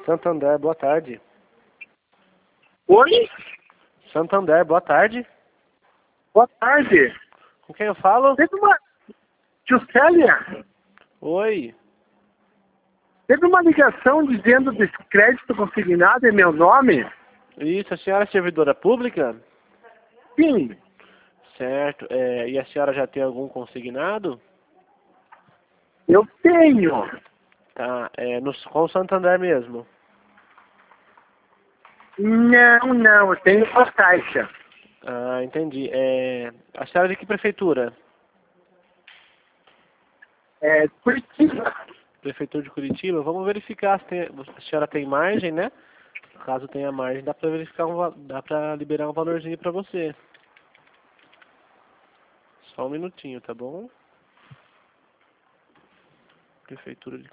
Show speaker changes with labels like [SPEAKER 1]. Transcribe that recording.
[SPEAKER 1] Santander, boa tarde.
[SPEAKER 2] Oi?
[SPEAKER 1] Santander, boa tarde.
[SPEAKER 2] Boa tarde.
[SPEAKER 1] Com quem eu falo?
[SPEAKER 2] Teve uma... Tio Célia,
[SPEAKER 1] Oi.
[SPEAKER 2] teve uma ligação dizendo desse crédito consignado em meu nome?
[SPEAKER 1] Isso, a senhora é servidora pública?
[SPEAKER 2] Sim.
[SPEAKER 1] Certo. E a senhora já tem algum consignado?
[SPEAKER 2] Eu tenho.
[SPEAKER 1] Tá. Com o Santander mesmo?
[SPEAKER 2] Não, eu tenho uma caixa.
[SPEAKER 1] Ah, entendi. A senhora é de que prefeitura?
[SPEAKER 2] Curitiba.
[SPEAKER 1] Prefeitura de Curitiba? Vamos verificar se a senhora tem margem, né? Caso tenha margem, dá pra verificar dá pra liberar um valorzinho pra você. Só um minutinho, tá bom? Prefeitura de